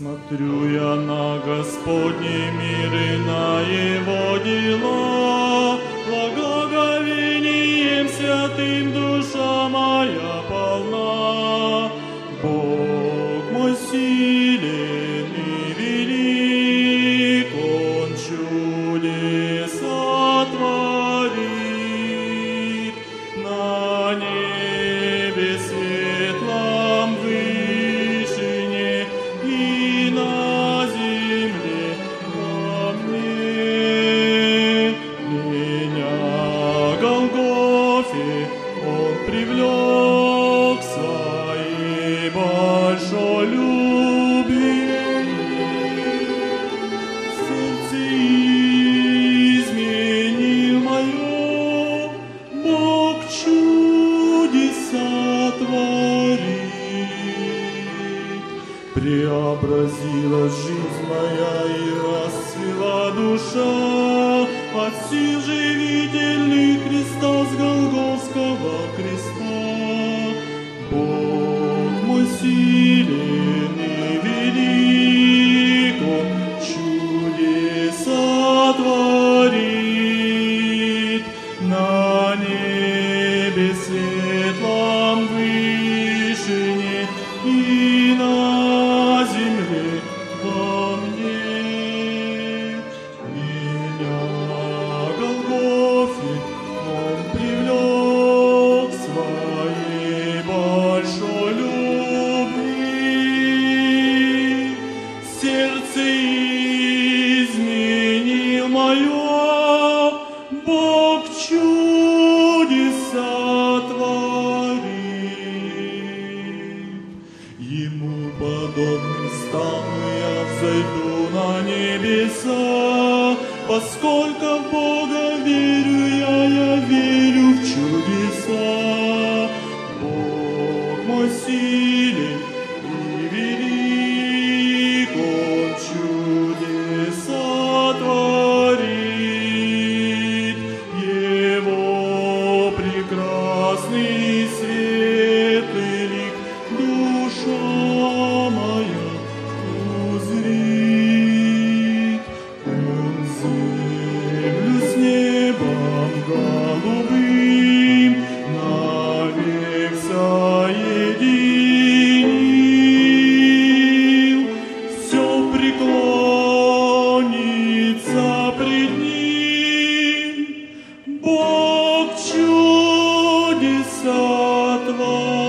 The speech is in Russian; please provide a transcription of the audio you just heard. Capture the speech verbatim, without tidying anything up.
Смотрю я на Господний мир и на Его дела, благоговением святым душа моя полна. Бог мой силен и велик, Он чудеса творит. На небе светлом вышине и на земле во мне. Меня Голгофе Он привлек своей большой любви. Сердце изменил мое, Бог чудеса творит. Преобразилась жизнь моя и расцвела душа от сил живительных Христа с Голгофского креста. Бог мой силен и велик, Он чудеса творит. На небе светлом вышине и на земле во мне. Меня Голгофе Он привлек своей большой любви. Сердце изменил мое, Бог чудеса творит. Ему подобным стану я, взойду на небеса, поскольку в Бога верю я, я верю в чудеса. Бог мой силен и велик, Он чудеса творит. Его прекрасный светлый лик душа моя узрит. Он землю с небом голубым навек соединил. Все преклонится пред Ним, Бог чудеса творит.